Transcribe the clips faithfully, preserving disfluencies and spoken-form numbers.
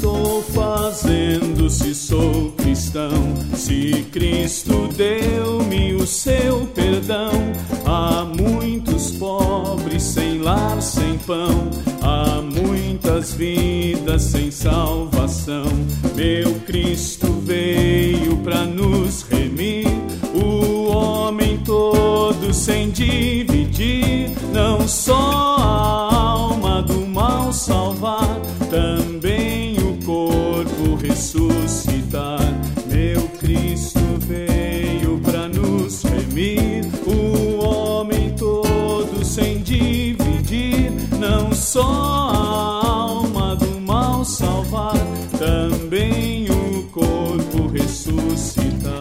estou fazendo se sou cristão? Se Cristo deu-me o seu perdão, há muitos pobres sem lar, sem pão, há muitas vidas sem salvação. Meu Cristo veio para nos remir, o homem todo sem dividir, não só a alma do mal salvar, também o corpo ressuscitar. Meu Cristo veio para nos remir, o homem todo sem dividir, não só a alma do mal salvar, também o corpo ressuscitar.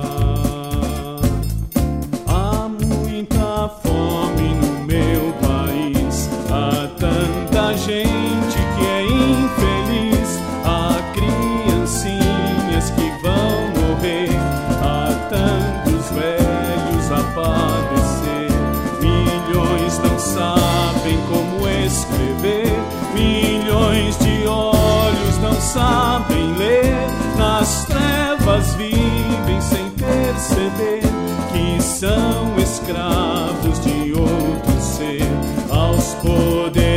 Há muita fome no meu país, há tanta gente que é infeliz, há criancinhas que vão morrer, há tantos velhos a padecer, milhões não sabem como escrever, milhões de olhos não sabem ler, nas trevas vivem sem perceber que são escravos de outro ser, aos poderes